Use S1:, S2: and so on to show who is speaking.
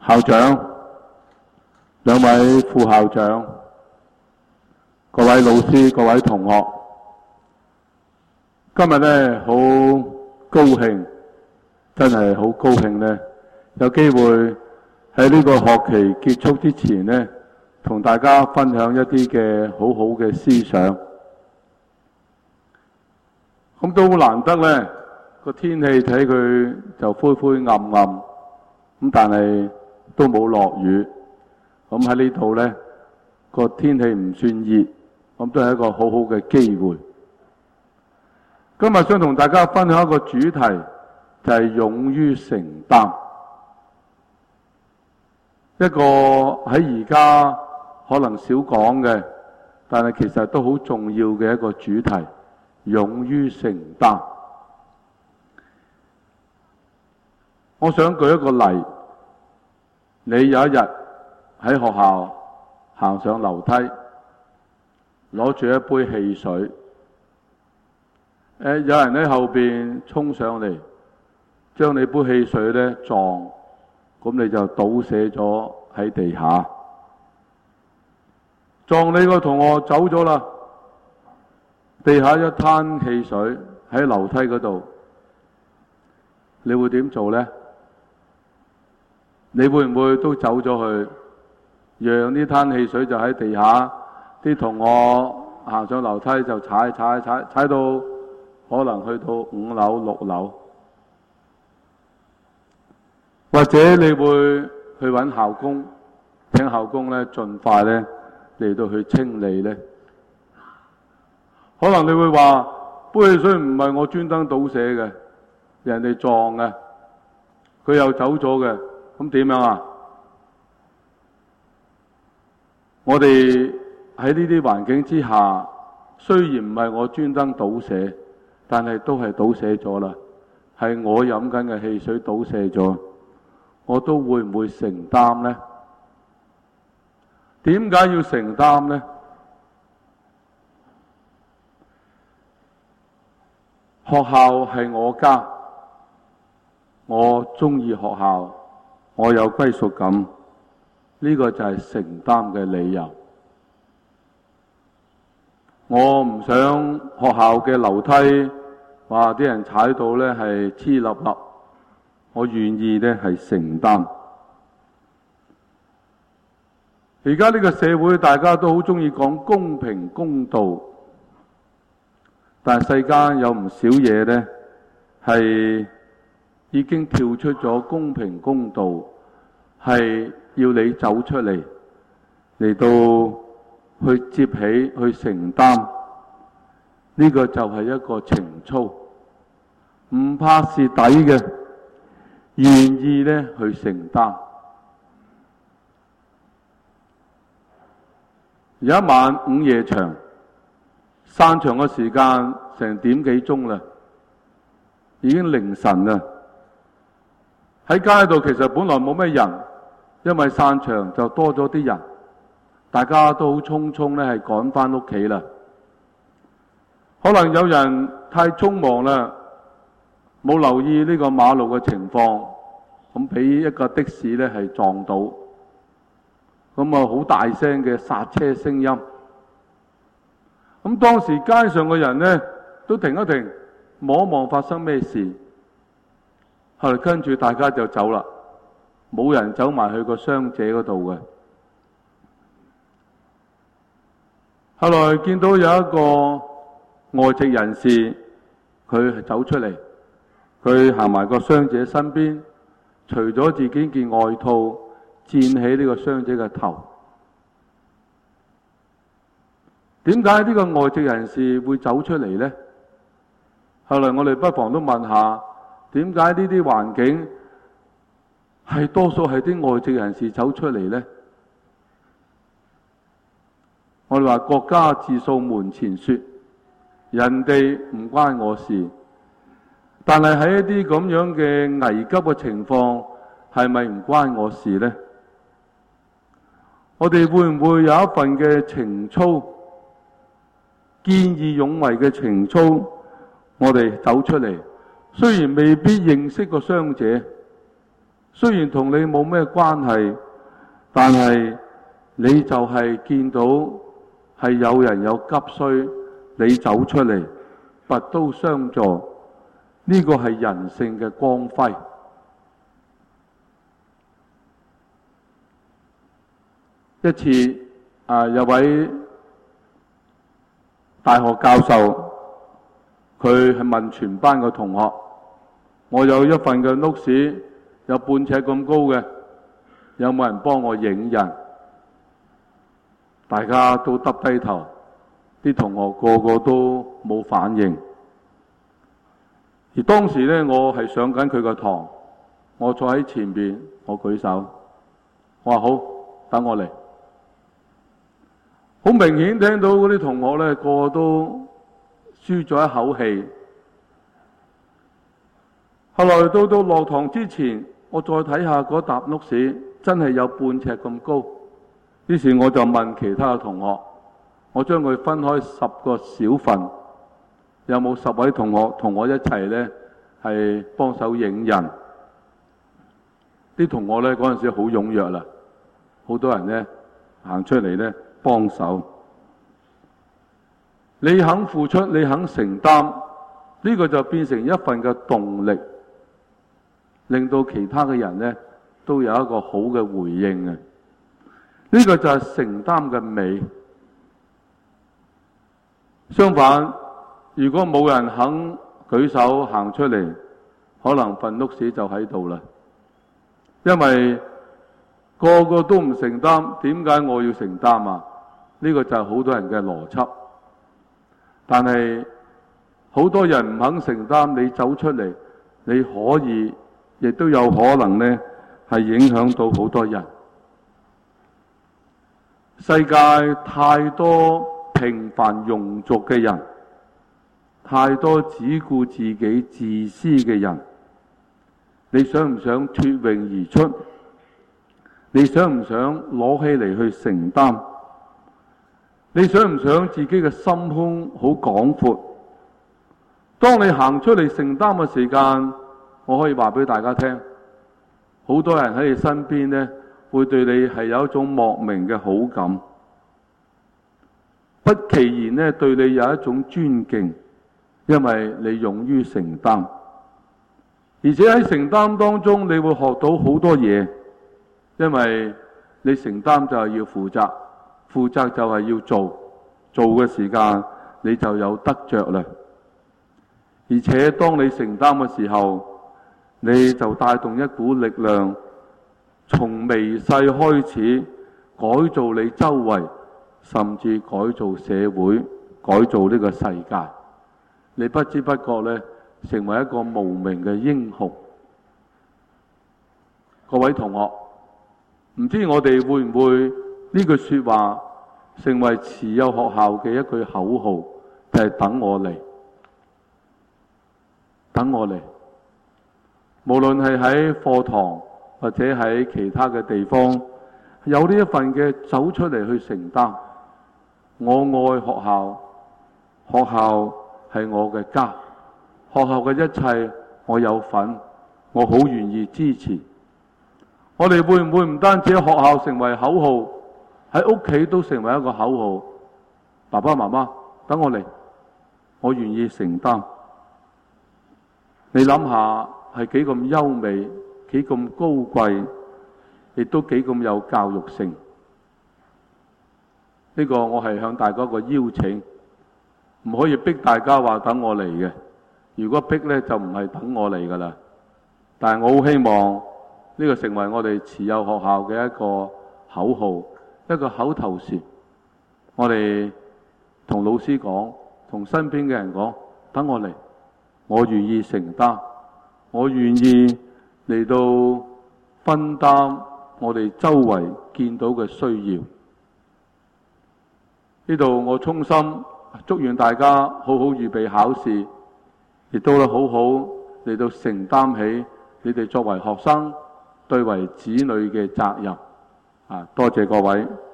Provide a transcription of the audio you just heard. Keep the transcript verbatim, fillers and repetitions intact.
S1: 校長、兩位副校長、各位老師、各位同學，今日呢，好高興，真係好高興呢，有機會喺呢個學期結束之前呢，同大家分享一啲嘅好好嘅思想。咁都好難得呢，個天氣睇佢就灰灰暗暗，咁但係都冇落雨。咁喺呢度呢，個天氣唔算熱，咁都係一個好好嘅機會。今日想同大家分享一個主題，就係勇於承擔。一個喺而家可能少講嘅，但係其實都好重要嘅一個主題，勇於承擔。我想舉一個例，你有一日喺學校行上樓梯，攞住一杯汽水，誒，有人喺後邊衝上嚟，將你杯汽水咧撞，咁你就倒瀉咗喺地下。撞你個同學走咗啦，地下一灘汽水喺樓梯嗰度，你會點做呢？你會唔會都走咗去，讓呢灘汽水就喺地下，啲同學行上樓梯就踩踩踩踩到可能去到五樓六樓，或者你會去揾校工，請校工咧盡快咧嚟到去清理咧。可能你會話杯汽水唔係我專登倒瀉嘅，人哋撞嘅，佢又走咗嘅，咁點樣啊？我哋喺呢啲環境之下，雖然唔係我專登倒瀉，但係都係倒瀉咗啦，係我飲緊嘅汽水倒瀉咗，我都會唔會承擔呢？點解要承擔呢？學校係我家，我中意學校，我有歸屬感，呢個就係承擔嘅理由。我唔想學校嘅樓梯，哇！啲人踩到呢係黐立立，我願意呢係承擔。而家呢個社會大家都好中意講公平公道，但係世間有唔少嘢呢係已經跳出咗公平公道，係要你走出嚟，嚟到去接起去承擔，呢個就係一個情操，唔怕蝕底嘅，願意呢去承擔。有一晚午夜場，散場嘅時間成點幾鐘啦，已經凌晨啦。喺街度其實本來冇咩人，因為散場就多咗啲人，大家都好匆匆咧，係趕翻屋企啦。可能有人太匆忙啦，冇留意呢個馬路嘅情況，咁俾一個的士咧係撞到，咁啊好大聲嘅剎車聲音。咁當時街上嘅人呢都停一停，望一望發生咩事。後來跟住大家就走啦，冇人走埋去個傷者嗰度嘅。後來見到有一個外籍人士，佢走出嚟，佢行埋個傷者身邊，除咗自己件外套，墊起呢個傷者嘅頭。點解呢個外籍人士會走出嚟呢？後來我哋不妨都問下，點解呢啲環境係多數係啲外籍人士走出嚟呢？我哋話國家自掃門前雪，人哋唔關我事，但係喺一啲咁樣嘅危急嘅情況，係咪唔關我事呢？我哋會唔會有一份嘅情操，見義勇為嘅情操，我哋走出嚟，雖然未必認識個傷者， 雖然同你冇咩關係，但係你就係見到係有人有急需，你走出嚟拔刀相助，呢個係人性嘅光輝。一次啊，有位大學教授，佢係問全班嘅同學：我有一份嘅 notes，有半尺咁高嘅，有冇人幫我影印？大家都耷低頭，啲同學個個都冇反應。而當時呢，我係上緊佢個堂，我坐喺前邊，我舉手，我話好，等我嚟。好明顯聽到嗰啲同學呢，個個都舒咗一口氣。後來到到落堂之前，我再睇下嗰沓 notes，真係有半尺咁高。於是我就問其他嘅同學，我將佢分開十個小份，有冇十位同學同我一齊呢？係幫手影印？啲同學呢，嗰陣時好踴躍啦，好多人呢行出嚟呢幫手。你肯付出，你肯承擔，呢個就變成一份嘅動力，令到其他嘅人呢都有一個好嘅回應嘅。呢個就係承擔嘅美。相反，如果冇人肯舉手行出嚟，可能份屋屎就喺度啦。因為個個都唔承擔，點解我要承擔啊？呢個就係好多人嘅邏輯。但係好多人唔肯承擔，你走出嚟，你可以亦都有可能呢係影響到好多人。世界太多平凡庸俗嘅人，太多只顧自己自私嘅人。你想唔想脫穎而出？你想唔想攞起嚟去承擔？你想唔想自己嘅心胸好廣闊？當你行出嚟承擔嘅時間，我可以話俾大家聽，好多人喺你身邊呢，會對你係有一種莫名嘅好感，不其然呢，對你有一種尊敬，因為你勇於承擔。而且喺承擔當中，你會學到好多嘢，因為你承擔就係要負責，負責就係要做，做嘅時間你就有得着啦。而且當你承擔嘅時候，你就帶動一股力量，從微細開始改造你周圍，甚至改造社會，改造呢個世界。你不知不覺呢，成為一個無名嘅英雄。各位同學，唔知我哋會唔會呢句說話成為慈幼學校嘅一句口號，就係等我嚟，等我嚟。無論係喺課堂或者喺其他嘅地方，有呢一份嘅走出嚟去承擔。我愛學校，學校係我嘅家，學校嘅一切我有份，我好願意支持。我哋會唔會唔單止喺學校成為口號，喺屋企都成為一個口號？爸爸媽媽，等我嚟，我願意承擔。你諗下，係幾咁優美，幾咁高貴，亦都幾咁有教育性。呢個我係向大家一個邀請，唔可以逼大家話等我嚟嘅。如果逼呢，就唔係等我嚟噶啦。但係我好希望呢個成為我哋慈幼學校嘅一個口號，一個口頭禪。我哋同老師講，同身邊嘅人講，等我嚟，我願意承擔，我願意嚟到分擔我哋周圍見到嘅需要。呢度我衷心祝願大家好好預備考試，亦都好好嚟到承擔起你哋作為學生對為子女嘅責任。啊，多謝各位。